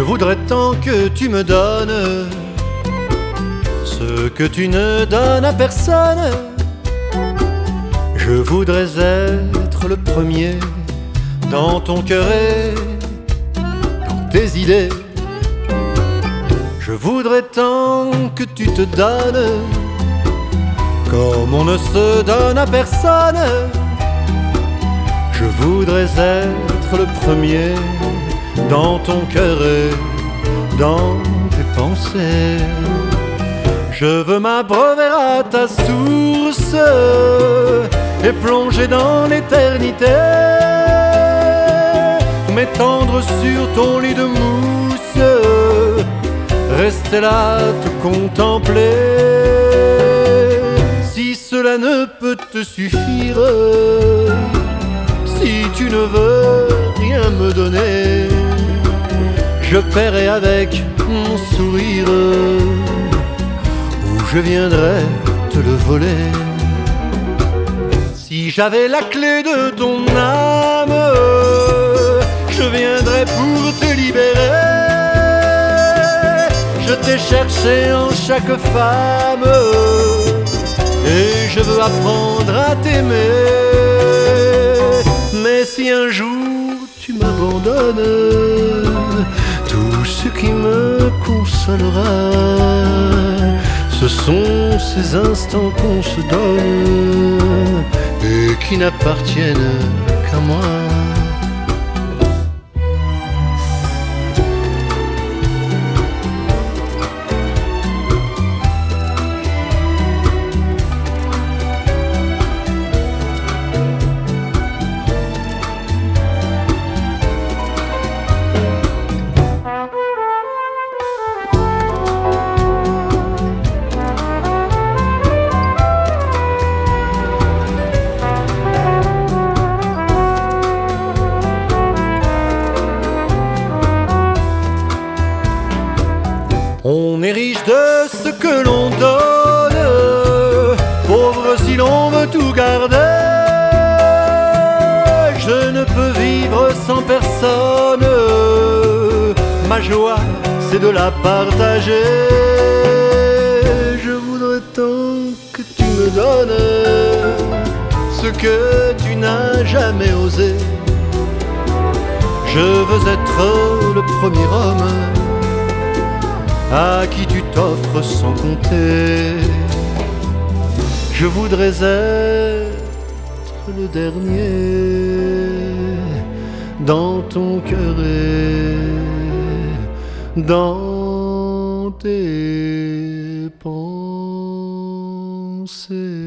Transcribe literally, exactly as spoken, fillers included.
voudrais tant que tu me donnes ce que tu ne donnes à personne. Je voudrais être le premier dans ton cœur et dans tes idées. Je voudrais tant que tu te donnes comme on ne se donne à personne. Je voudrais être le premier dans ton cœur et dans tes pensées. Je veux m'abreuver à ta source et plonger dans l'éternité, m'étendre sur ton lit de mousse, rester là te contempler. Si cela ne peut te suffire, si tu ne veux rien me donner, je paierai avec mon sourire, ou je viendrai te le voler. Si j'avais la clé de ton âme, je viendrais pour te libérer. Je t'ai cherché en chaque femme et je veux apprendre à t'aimer. Mais si un jour tu m'abandonnes, tout ce qui me consolera, ce sont ces instants qu'on se donne et qui n'appartiennent qu'à moi. On est riche de ce que l'on donne, pauvre si l'on veut tout garder. Je ne peux vivre sans personne, ma joie c'est de la partager. Je voudrais tant que tu me donnes ce que tu n'as jamais osé. Je veux être le premier homme à qui tu t'offres sans compter. Je voudrais être le dernier dans ton cœur et dans tes pensées.